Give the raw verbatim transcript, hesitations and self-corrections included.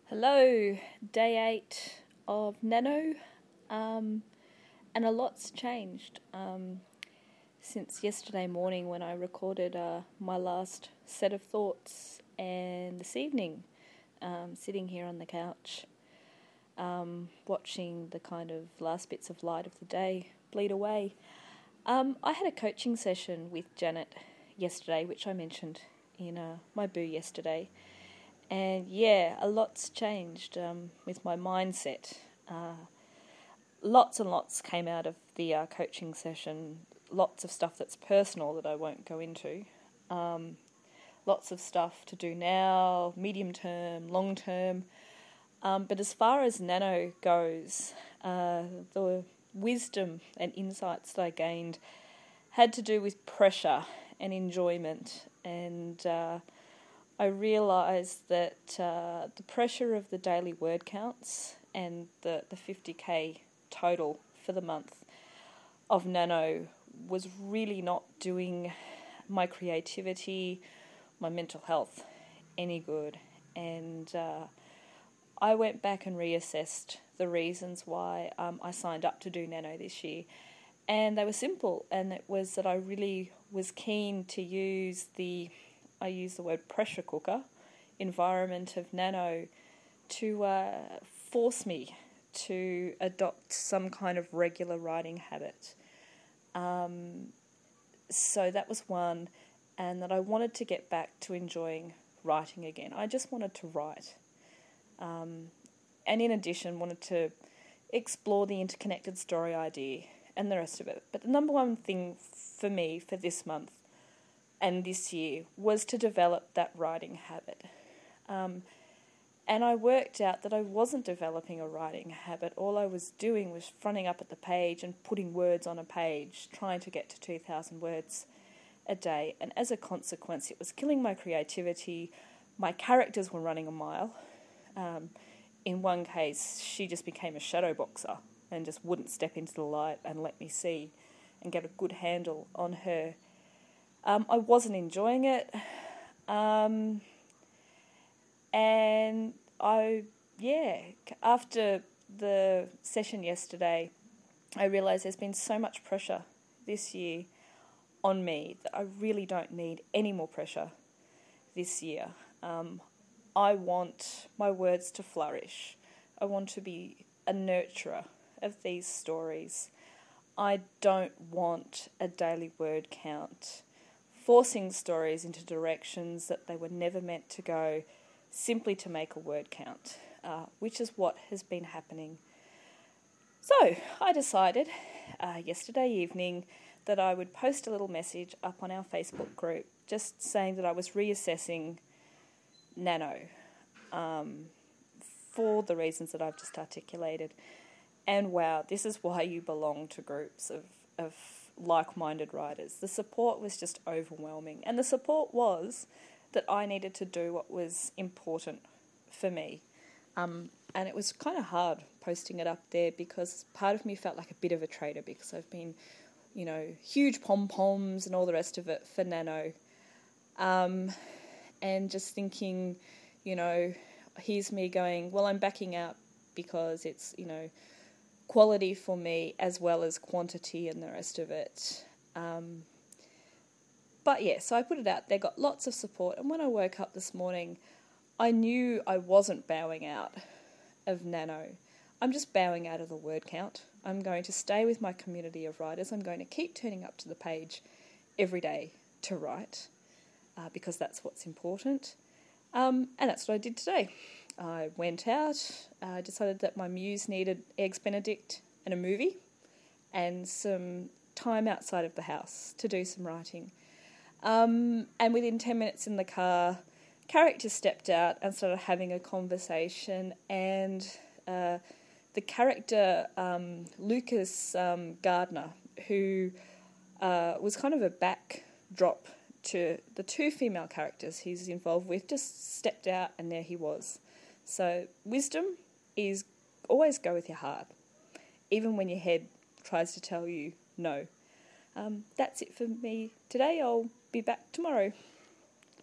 Hello, day eight of Nano, um, and a lot's changed um, since yesterday morning when I recorded uh, my last set of thoughts, and this evening, um, sitting here on the couch, um, watching the kind of last bits of light of the day bleed away. Um, I had a coaching session with Janet yesterday, which I mentioned in uh, my boo yesterday. And yeah, a lot's changed um, with my mindset. Uh, lots and lots came out of the uh, coaching session. Lots of stuff that's personal that I won't go into. Um, lots of stuff to do now, medium term, long term. Um, but as far as Nano goes, uh, the wisdom and insights that I gained had to do with pressure and enjoyment and... Uh, I realised that uh, the pressure of the daily word counts and the, the fifty K total for the month of Nano was really not doing my creativity, my mental health any good. And uh, I went back and reassessed the reasons why um, I signed up to do Nano this year. And they were simple, and it was that I really was keen to use the... I use the word pressure cooker environment of Nano to uh, force me to adopt some kind of regular writing habit. Um, so that was one, and that I wanted to get back to enjoying writing again. I just wanted to write. Um, and in addition, wanted to explore the interconnected story idea and the rest of it. But the number one thing for me for this month and this year was to develop that writing habit. Um, and I worked out that I wasn't developing a writing habit. All I was doing was fronting up at the page and putting words on a page, trying to get to two thousand words a day. And as a consequence, it was killing my creativity. My characters were running a mile. Um, in one case, she just became a shadow boxer and just wouldn't step into the light and let me see and get a good handle on her. Um, I wasn't enjoying it, um, and I, yeah, after the session yesterday, I realised there's been so much pressure this year on me that I really don't need any more pressure this year. Um, I want my words to flourish. I want to be a nurturer of these stories. I don't want a daily word count, forcing stories into directions that they were never meant to go simply to make a word count, uh, which is what has been happening. So I decided uh, yesterday evening that I would post a little message up on our Facebook group just saying that I was reassessing Nano um, for the reasons that I've just articulated. And wow, this is why you belong to groups of, of like-minded writers. The support was just overwhelming, and the support was that I needed to do what was important for me, um, and it was kind of hard posting it up there because part of me felt like a bit of a traitor because I've been, you know, huge pom-poms and all the rest of it for Nano, um, and just thinking, you know, here's me going, well, I'm backing out because it's, you know, quality for me as well as quantity and the rest of it. Um, but yeah, so I put it out there, got lots of support, and when I woke up this morning, I knew I wasn't bowing out of Nano. I'm just bowing out of the word count. I'm going to stay with my community of writers. I'm going to keep turning up to the page every day to write uh, because that's what's important. Um, and that's what I did today. I went out, I uh, decided that my muse needed Eggs Benedict and a movie and some time outside of the house to do some writing. Um, and within ten minutes in the car, character stepped out and started having a conversation, and uh, the character um, Lucas um, Gardner, who uh, was kind of a backdrop to the two female characters he's involved with, just stepped out and there he was. So wisdom is always go with your heart, even when your head tries to tell you no. Um, that's it for me today. I'll be back tomorrow.